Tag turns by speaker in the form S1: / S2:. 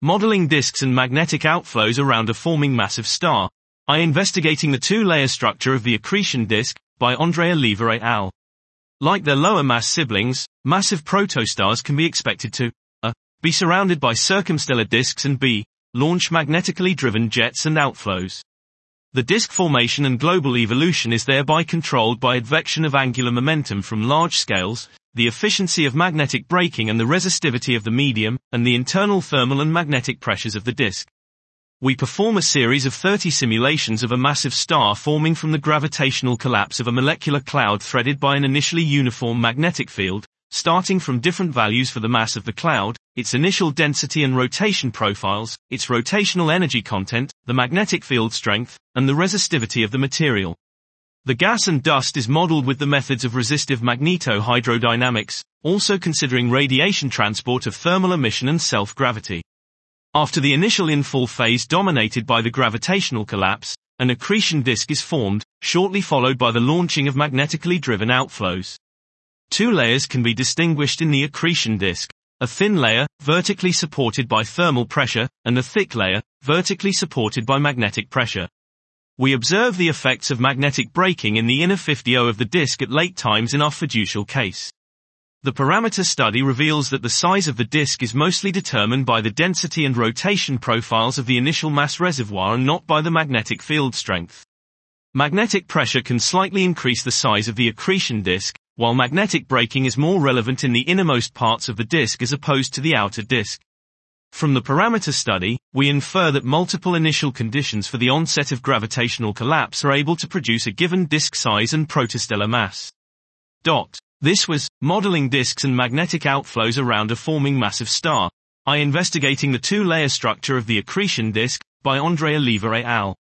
S1: Modeling disks and magnetic outflows around a forming massive star. Investigating the two-layer structure of the accretion disk, by Andrea Oliva et al. Like their lower mass siblings, massive protostars can be expected to a. Be surrounded by circumstellar disks and b. Launch magnetically driven jets and outflows. The disk formation and global evolution is thereby controlled by advection of angular momentum from large scales, the efficiency of magnetic braking and the resistivity of the medium, and the internal thermal and magnetic pressures of the disk. We perform a series of 30 simulations of a massive star forming from the gravitational collapse of a molecular cloud threaded by an initially uniform magnetic field, starting from different values for the mass of the cloud, its initial density and rotation profiles, its rotational energy content, the magnetic field strength, and the resistivity of the material. The gas and dust is modeled with the methods of resistive magneto-hydrodynamics, also considering radiation transport of thermal emission and self-gravity. After the initial infall phase dominated by the gravitational collapse, an accretion disk is formed, shortly followed by the launching of magnetically driven outflows. Two layers can be distinguished in the accretion disk: a thin layer, vertically supported by thermal pressure, and a thick layer, vertically supported by magnetic pressure. We observe the effects of magnetic braking in the inner 50O of the disk at late times in our fiducial case. The parameter study reveals that the size of the disk is mostly determined by the density and rotation profiles of the initial mass reservoir and not by the magnetic field strength. Magnetic pressure can slightly increase the size of the accretion disk, while magnetic braking is more relevant in the innermost parts of the disk as opposed to the outer disk. From the parameter study, we infer that multiple initial conditions for the onset of gravitational collapse are able to produce a given disk size and protostellar mass. This was Modeling Disks and Magnetic Outflows Around a Forming Massive Star. Investigating the two-layer structure of the accretion disk, by Andrea Oliva et al.